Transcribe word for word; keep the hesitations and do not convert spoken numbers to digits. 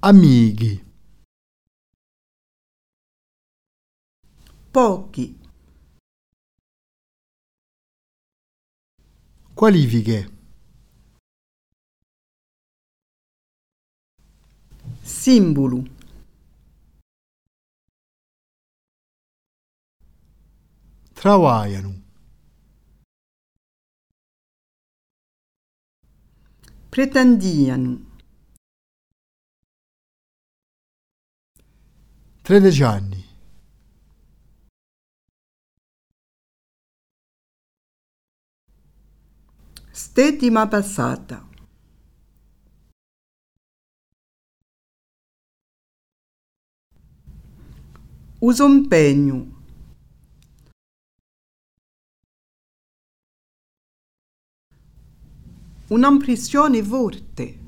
Amighi. Pochi. Qualifiche. Simbolo. Travagliano. Pretendiano. tredici anni. Settima passata. Uso impegno. Un'impressione forte.